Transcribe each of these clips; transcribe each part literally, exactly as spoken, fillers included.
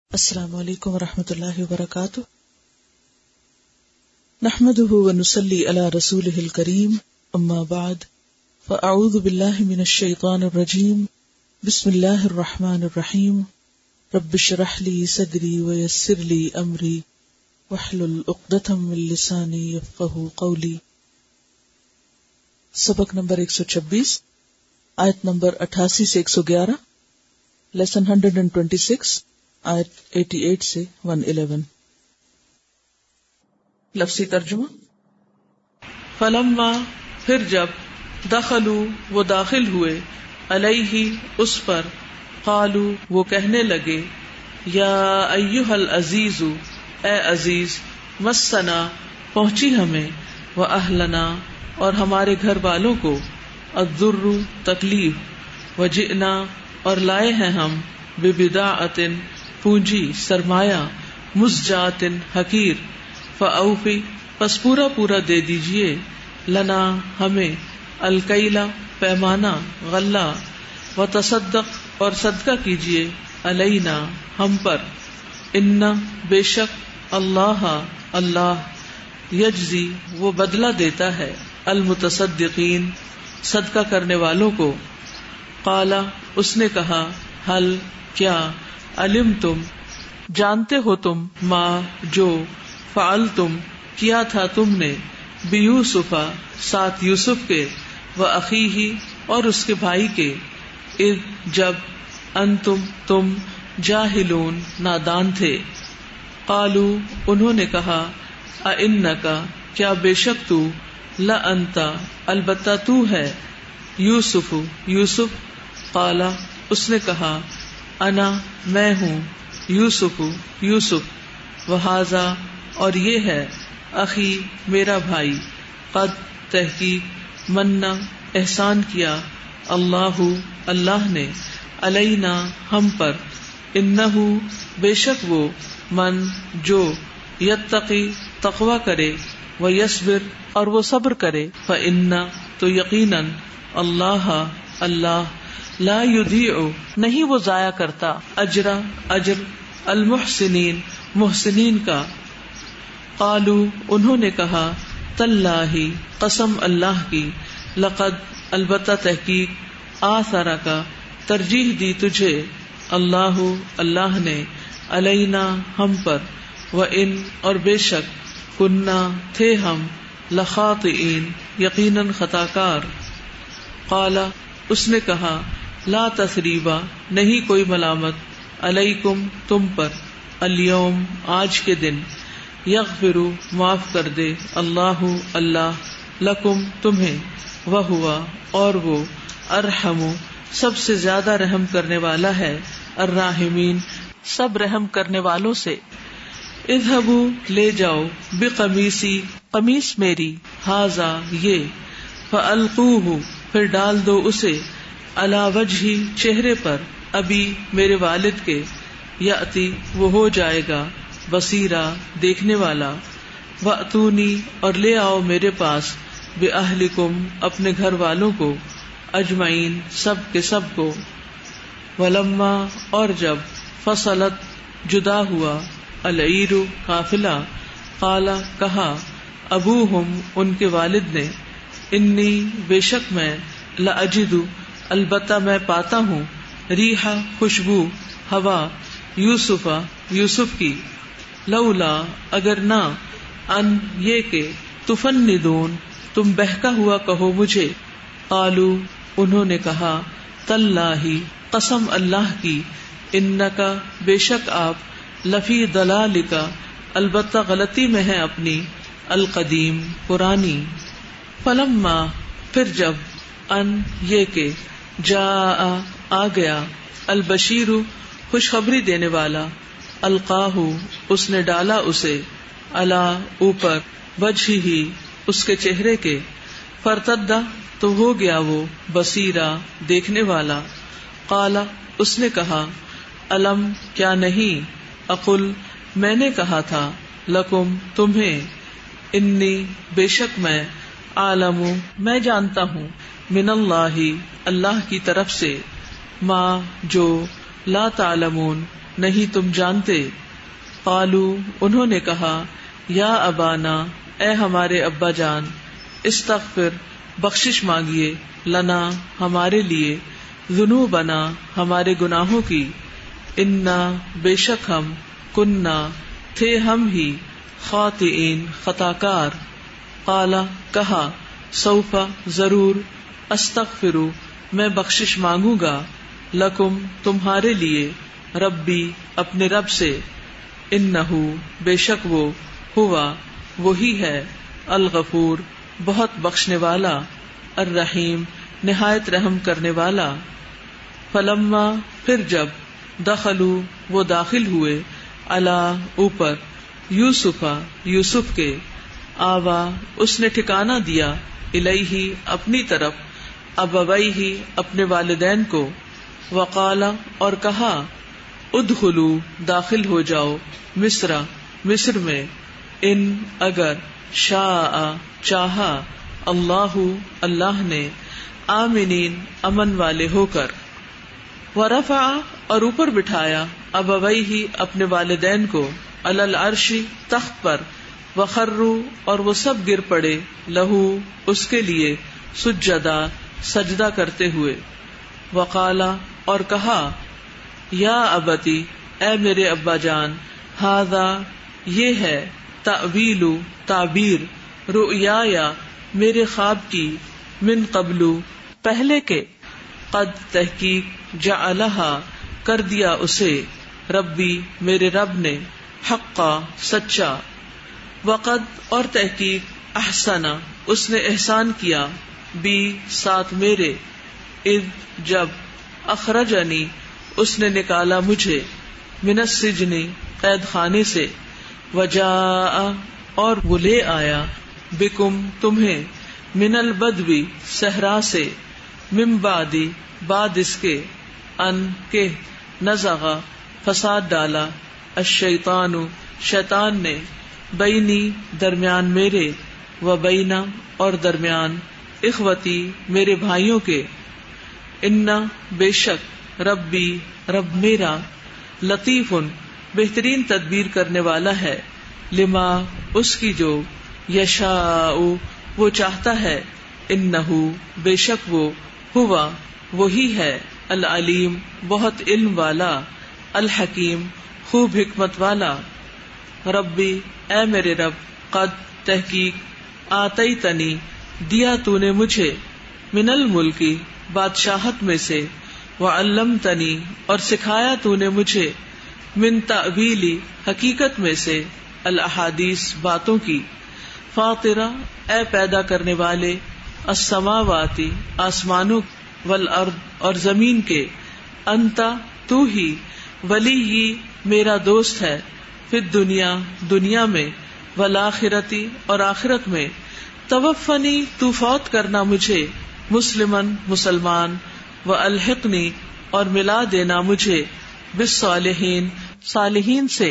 السلام علیکم ورحمۃ اللہ وبرکاتہ. نحمده ونصلی علی رسوله الکریم. اما بعد فاعوذ باللہ من الشیطان الرجیم. بسم اللہ الرحمن الرحیم. رب اشرح لی صدری ویسر لی امری واحلل عقدۃ من لسانی یفقهوا قولی. سبق نمبر ایک سو چھبیس، آیت نمبر اٹھاسی سے ایک سو گیارہ، lesson hundred and twenty six, آیت اٹھاسی سے ایک سو گیارہ. لفظی ترجمہ: فلما پھر جب دخلوا وہ داخل ہوئے، علیہ اس پر، قالوا وہ کہنے لگے، یا ایھا العزیز اے عزیز، مسنا پہنچی ہمیں، واہلنا اور ہمارے گھر والوں کو، الضر تکلیف، وجئنا اور لائے ہیں ہم، ببضاعۃ پونجی سرمایہ، مزجاۃ حقیر، فاوفی پس پورا پورا دے دیجئے، لنا ہمیں، الکیلا پیمانہ، غلہ، وتصدق اور صدقہ کیجئے، علینا ہم پر، ان بے شک اللہ اللہ، یجزی وہ بدلہ دیتا ہے، المتصدقین صدقہ کرنے والوں کو. قالا اس نے کہا، حل کیا، علمتم جانتے ہو تم، ما جو، فعلتم کیا تھا تم نے، بیوسف ساتھ یوسف کے، واخیہ اور اس کے بھائی کے، اذ جب، انتم تم، جاہلون نادان تھے. قالو انہوں نے کہا، اانک کیا بے شک تو، لانت البتہ تو ہے، یوسف یوسف. قالا اس نے کہا، انا میں ہوں، یوسف یوسف، وہذا اور یہ ہے، اخی میرا بھائی، قد تحقیق، منا احسان کیا، اللہ اللہ نے، علینا ہم پر، انہ بے شک وہ، من جو، یتقی تقوی کرے، ویصبر اور وہ صبر کرے، فإن تو یقیناً، اللہ اللہ، لا یضیع نہیں وہ ضائع کرتا، اجر اجر، المحسنین محسنین کا. قالو انہوں نے کہا، تاللہ قسم اللہ کی، لقد البتہ تحقیق، آثرک ترجیح دی تجھے، اللہ اللہ نے، علینا ہم پر، وان اور بے شک، کنا تھے ہم، لخاطئین یقیناً خطا کار. قال اس نے کہا، لا تثریبا نہیں کوئی ملامت، علیکم تم پر، الیوم آج کے دن، یغفر معاف کر دے، اللہ اللہ، لکم تمہیں، وہوا اور وہ، ارحم سب سے زیادہ رحم کرنے والا ہے، الراحمین سب رحم کرنے والوں سے. اذهبوا لے جاؤ، بقمیصی قمیص میری، ھذا یہ، فالقوہ پھر ڈال دو اسے، علی وجہی چہرے پر، ابی میرے والد کے، یاتی وہ ہو جائے گا، بصیرا دیکھنے والا، واتونی اور لے آؤ میرے پاس، باہلکم اپنے گھر والوں کو، اجمعین سب کے سب کو. ولما اور جب، فصلت جدا ہوا، العیر قافلہ، قال کہا، ابوہم ان کے والد نے، انی بے شک میں، لاجد البتہ میں پاتا ہوں، ریحا خوشبو، ہوا، یوسف یوسف کی، لولا اگر نہ، ان یہ کہ، تفندون تم بہکا ہوا کہو مجھے. قالو انہوں نے کہا، تاللہ قسم اللہ کی، انکا بے شک آپ، لفی ضلالک البتہ غلطی میں ہے اپنی، القدیم پرانی. فلما پھر جب، ان یہ کہ، جاء آ گیا، البشیر خوشخبری دینے والا، القاہ اس نے ڈالا اسے، علی اوپر، وجہہ اس کے چہرے کے، فرتد تو ہو گیا وہ، بصیرا دیکھنے والا. قال اس نے کہا، الم کیا نہیں، اقل میں نے کہا تھا، لکم تمہیں، انی بے شک میں، عالم میں جانتا ہوں، من اللہ اللہ کی طرف سے، ما جو، لا تعلمون نہیں تم جانتے. قالو انہوں نے کہا یا ابانا اے ہمارے ابا جان, استغفر بخشش مانگیے, لنا ہمارے لیے, ذنوبنا ہمارے گناہوں کی, انا بے شک ہم, کننا تھے ہم ہی, خاطئین خطاکار. قالا کہا, سوف ضرور, استغفر میں بخشش مانگوں گا, لکم تمہارے لیے, ربی اپنے رب سے, انہو بے شک وہ, ہوا وہی ہے, الغفور بہت بخشنے والا, الرحیم نہایت رحم کرنے والا. فلما پھر جب, دخلوا وہ داخل ہوئے, علی اوپر, یوسفا یوسف کے, آوا اس نے ٹھکانہ دیا, الیہ اپنی طرف, ابویہ اپنے والدین کو, وقال اور کہا, ادخلوا داخل ہو جاؤ, مصر مصر میں, ان اگر, شاء چاہا, اللہ اللہ نے, آمنین امن والے ہو کر. ورفع اور اوپر بٹھایا, ابویہ اپنے والدین کو, علی العرش تخت پر, وخروا اور وہ سب گر پڑے, لہو اس کے لیے, سجدا سجدہ کرتے ہوئے. وقالا اور کہا, یا ابتی اے میرے ابا جان, ھذا یہ ہے, تأویل تعبیر, رؤیایا میرے خواب کی, من قبل پہلے کے, قد تحقیق, جعلہا کر دیا اسے, ربی میرے رب نے, حقا سچا, وقد اور تحقیق, احسنا اس نے احسان کیا, بی ساتھ میرے, اذ جب, اخرجنی اس نے نکالا مجھے, من السجن قید خانے سے, وجاء اور وہ لے آیا, بکم تمہیں, من البدوی صحرا سے, من بعدی بعد اس کے, ان کے, نزغ فساد ڈالا, الشیطان شیطان نے, بینی درمیان میرے, و بینا اور درمیان, اخوتی میرے بھائیوں کے, انا بے شک, ربی رب میرا, لطیف بہترین تدبیر کرنے والا ہے, لما اس کی جو, یشاء وہ چاہتا ہے, انہو بے شک وہ, ہوا وہی ہے, العلیم بہت علم والا, الحکیم خوب حکمت والا. ربی اے میرے رب, قد تحقیق, آتیتنی دیا تو نے مجھے, من الملکی بادشاہت میں سے, وعلمتنی اور سکھایا تو نے مجھے, من تأویلی حقیقت میں سے, الاحادیث باتوں کی, فاطرہ اے پیدا کرنے والے, السماواتی آسمانوں, والارض اور زمین کے, انتا تو ہی, ولی میرا دوست ہے, فی دنیا دنیا میں, والآخرتی اور آخرت میں, توفنی تو فوت کرنا مجھے, مسلمن مسلمان, والحقنی اور ملا دینا مجھے, بالصالحین صالحین سے.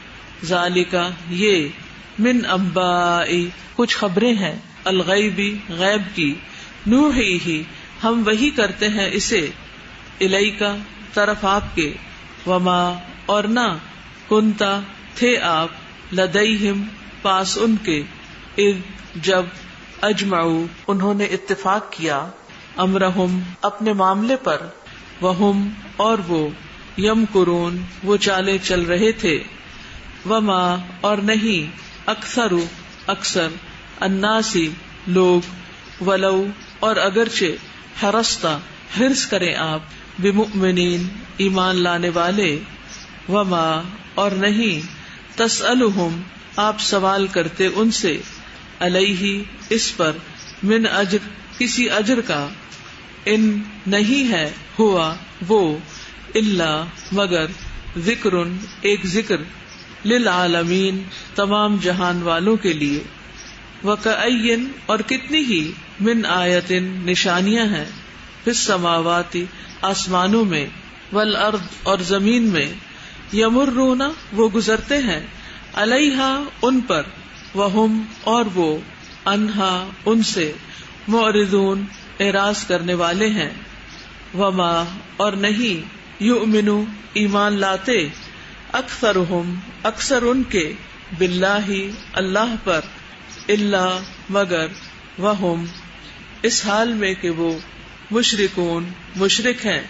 ذالکا یہ, من انبائی کچھ خبریں ہیں, الغیبی غیب کی, نوحی ہی ہم وحی کرتے ہیں اسے, الیکا طرف آپ کے, وما اور نہ, کنتا تھے آپ, لدیہم پاس ان کے, اذ جب, اجمعوا انہوں نے اتفاق کیا, امرہم اپنے معاملے پر, وہم اور وہ, یمکرون وہ چالے چل رہے تھے, وما اور نہیں, اکثر اکثر, الناسی لوگ, ولو اور اگرچہ, حرستا حرص کریں آپ, بمؤمنین ایمان لانے والے, وما اور نہیں, تسألہم آپ سوال کرتے ان سے, علیہ اس پر, من اجر کسی اجر کا, ان نہیں ہے, ہوا وہ, الا مگر, ذکرن ایک ذکر, للعالمین تمام جہان والوں کے لیے, وکأین اور کتنی ہی, من آیتن نشانیاں ہیں, فی السماواتی آسمانوں میں, والارض اور زمین میں, یمرون وہ گزرتے ہیں, علیہا ان پر, وہم اور وہ, انہا ان سے, معرضون اعراض کرنے والے ہیں, وما اور نہیں, یؤمنو ایمان لاتے, اکثرہم اکثر ان کے، باللہ اللہ پر، الا مگر، وہم اس حال میں کہ وہ مشرکون مشرک ہیں،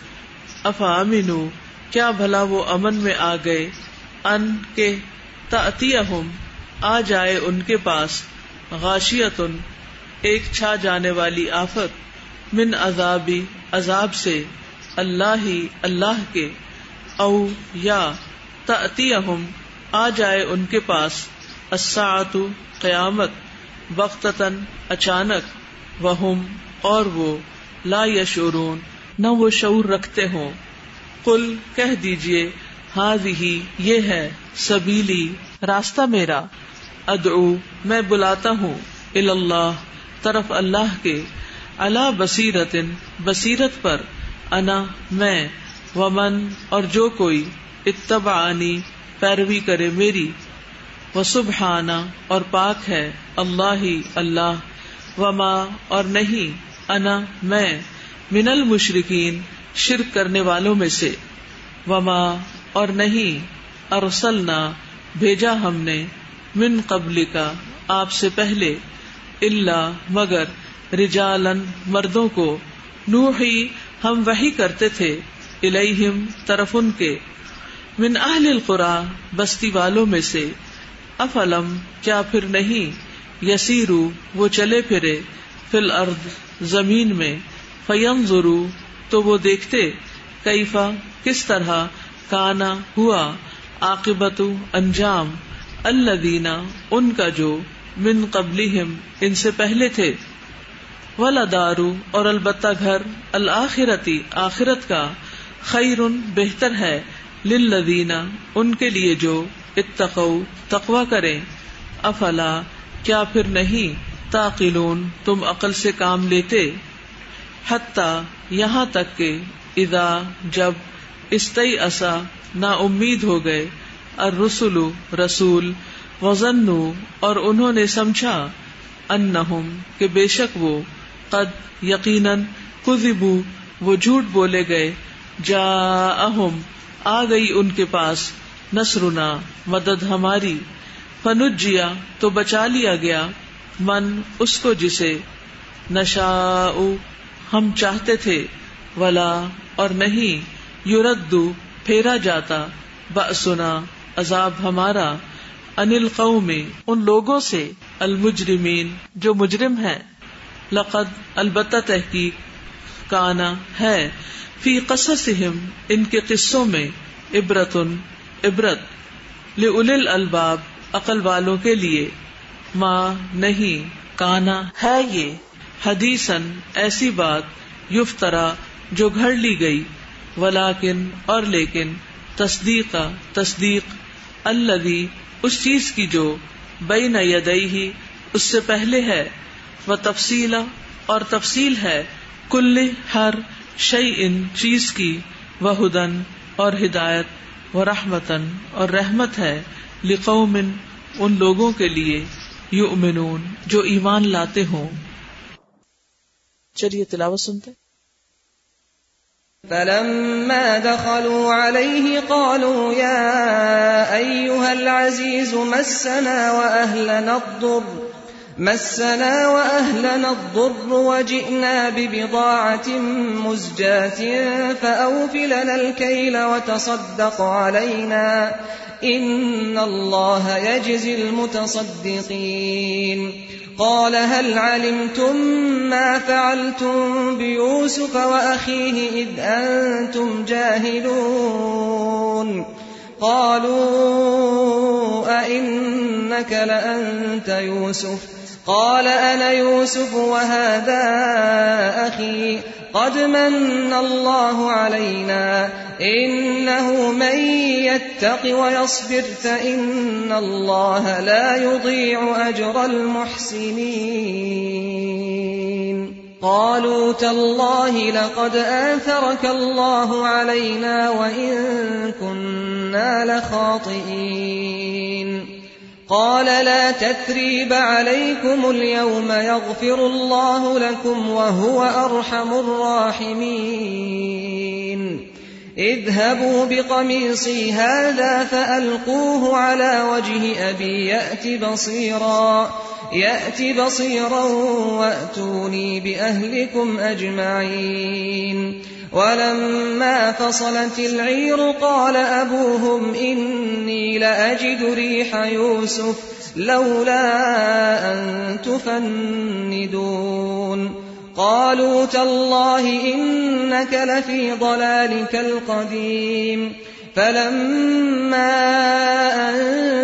افامنو کیا بھلا وہ امن میں آ گئے، ان کے تأتیہم آ جائے ان کے پاس، غاشیۃن ایک چھا جانے والی آفت، من عذابی عذاب سے، اللہ ہی اللہ کے، او یا تأتیہم آ جائے ان کے پاس، الساعۃ قیامت، بغتتاً اچانک، وہم اور وہ، لا یشعرون نہ وہ شعور رکھتے ہوں، قل کہہ دیجئے، ہذہ یہ ہے، سبیلی راستہ میرا، ادعو میں بلاتا ہوں، الی اللہ طرف اللہ کے، علی بصیرۃ بصیرت پر، انا میں، ومن اور جو کوئی، اتبعنی پیروی کرے میری، وسبحان اور پاک ہے، اللہ ہی اللہ، وما اور نہیں، انا میں، من المشرکین شرک کرنے والوں میں سے، وما اور نہیں، ارسلنا بھیجا ہم نے، من قبل کا آپ سے پہلے، الا مگر، رجالن مردوں کو، نوحی ہم وحی کرتے تھے، الیہم طرف ان کے، من اہل القری بستی والوں میں سے، افلم کیا پھر نہیں، یسیرو وہ چلے پھرے، فی الارض زمین میں، فینظروا تو وہ دیکھتے، کیفا کس طرح، کانا ہوا، عاقبت انجام، الذین ان کا جو، من قبلہم ان سے پہلے تھے، ولدار اور البتہ گھر، الآخرتی آخرت کا، خیر بہتر ہے، للذین ان کے لیے جو، اتقوا تقوی کریں، افلا کیا پھر نہیں، تعقلون تم عقل سے کام لیتے، حتی یہاں تک کہ، اذا جب، استیأسا نا امید ہو گئے، الرسل رسول، وظنوا اور انہوں نے سمجھا، انہم کہ بے شک وہ، قد یقیناً، کذبوا وہ جھوٹ بولے گئے، جاءہم آ گئی ان کے پاس، نصرنا مدد ہماری، فنجیا تو بچا لیا گیا، من اس کو جسے، نشاء ہم چاہتے تھے، ولا اور نہیں، یردو پھیرا جاتا، بأسنا عذاب ہمارا، عن القوم ان لوگوں سے، المجرمین جو مجرم ہیں، لقد البتہ تحقیق، کانا ہے، فی قصصہم ان کے قصوں میں، عبرتن عبرت، لأولی الالباب عقل والوں کے لیے، ما نہیں، کانا ہے یہ، حدیثاً ایسی بات، یفترا جو گھڑ لی گئی، ولیکن اور لیکن، تصدیق تصدیق، الذی اس چیز کی جو، بین یدیہ اس سے پہلے ہے، و تفصیل اور تفصیل ہے، کل ہر شیء چیز کی، وہدن اور ہدایت، و رحمتن اور رحمت ہے، لقوم ان لوگوں کے لیے، یؤمنون جو ایمان لاتے ہوں۔ چلیے تلاوت سنتے۔ فلما دخلوا عليه قالوا يا أيها العزيز مسنا وأهلنا الضر مسنا وأهلنا الضر وجئنا ببضاعة مزجاة فأوف لنا الكيل وتصدق علينا إن الله يجزي المتصدقين قال هل علمتم ما فعلتم بيوسف وأخيه إذ أنتم جاهلون قالوا أئنك لأنت يوسف قال أنا يوسف وهذا أخي قد من الله علينا إنه من يتق ويصبر فإن الله لا يضيع أجر المحسنين قالوا تالله لقد آثرك الله علينا وإن كنا لخاطئين قال لا تثريب عليكم اليوم يغفر الله لكم وهو أرحم الراحمين اذهبوا بقميصي هذا فألقوه على وجه أبي يأت بصيرا يأت بصيرا وأتوني بأهلكم أجمعين. ولما فصلت العير قال أبوهم إني لأجد ريح يوسف لولا أن تفندون. قالوا تالله إنك لفي ضلالك القديم. فلما أن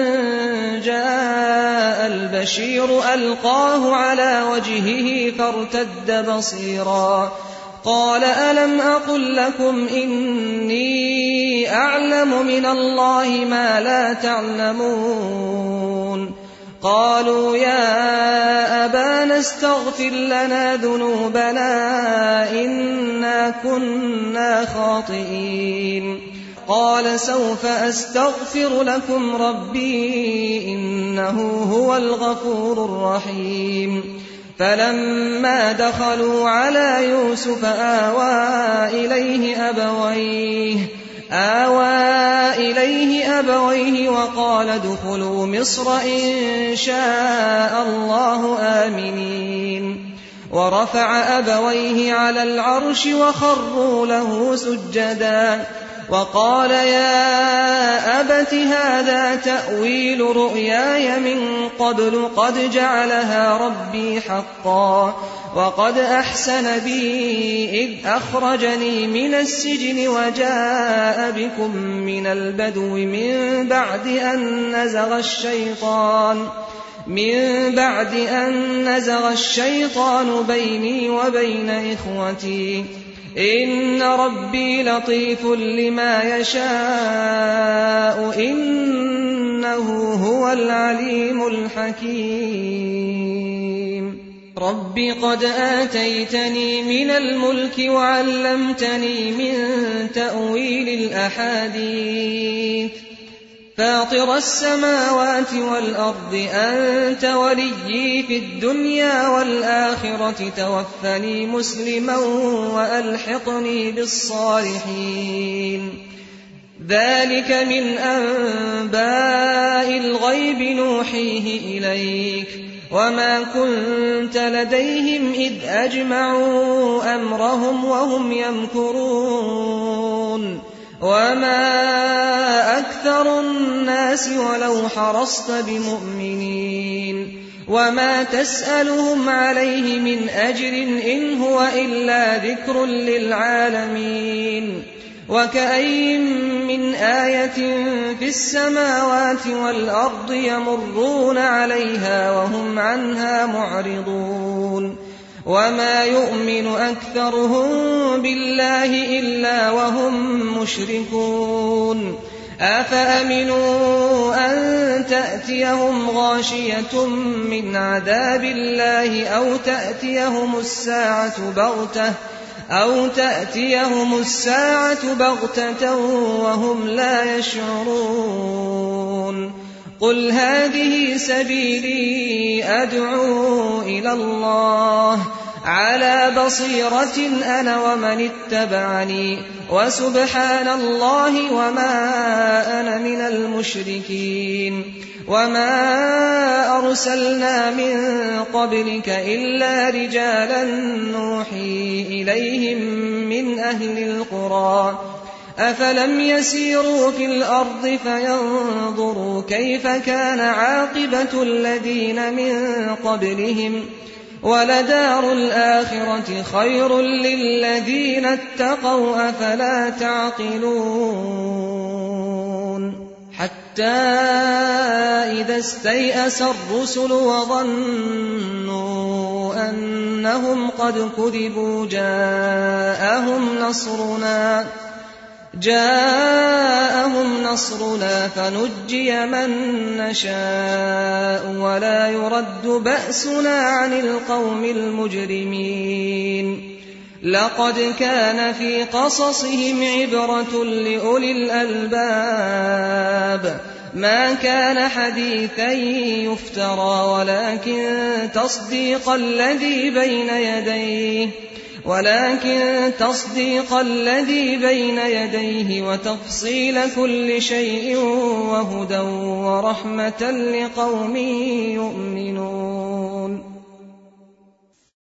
جاء البشير ألقاه على وجهه فارتد بصيرا قال ألم أقل لكم إني أعلم من الله ما لا تعلمون. قالوا يا أبانا استغفر لنا ذنوبنا إنا كنا خاطئين. قال سوف أستغفر لكم ربي إنه هو الغفور الرحيم. فلما دخلوا على يوسف آوى إليه أبويه آوى إليه أبويه وقال ادخلوا مصر إن شاء الله آمنين. ورفع أبويه على العرش وخروا له سجدا وقال يا أبت هذا تأويل رؤياي من قبل قد جعلها ربي حقا وقد أحسن بي إذ أخرجني من السجن وجاء بكم من البدو من بعد أن نزغ الشيطان من بعد أن نزغ الشيطان بيني وبين إخوتي إن ربي لطيف لما يشاء إنه هو العليم الحكيم. رب قد آتيتني من الملك وعلمتني من تأويل الأحاديث فاطر السماوات والأرض أنت وليي في الدنيا والآخرة توفني مسلما وألحقني بالصالحين. ذلك من أنباء الغيب نوحيه إليك وما كنت لديهم إذ أجمعوا أمرهم وهم يمكرون. وما أكثر الناس ولو حرصت بمؤمنين وما تسألهم عليه من أجر إن هو إلا ذكر للعالمين. وكأين من آية في السماوات والأرض يمرون عليها وهم عنها معرضون. وما يؤمن أكثرهم بالله إلا وهم مشركون. أفأمنوا أن تأتيهم غاشية من عذاب الله أو تأتيهم الساعة بغتة أو تأتيهم الساعة بغتة وهم لا يشعرون. قل هذه سبيلي أدعو إلى الله على بصيرة أنا ومن اتبعني وسبحان الله وما أنا من المشركين. وما أرسلنا من قبلك إلا رجالا نوحي إليهم من أهل القرى أفلم يسيروا في الأرض فينظروا كيف كان عاقبة الذين من قبلهم ولدار الآخرة خير للذين اتقوا أفلا تعقلون. حتى إذا استيأس الرسل وظنوا أنهم قد كذبوا جاءهم نصرنا جاءهم نصرنا فنجي من نشاء ولا يرد بأسنا عن القوم المجرمين. لقد كان في قصصهم عبرة لأولي الألباب ما كان حديثا يفترى ولكن تصديق الذي بين يديه ولكن تصديق الذي بين يديه وتفصيل كل شيء وهدى ورحمة لقوم يؤمنون.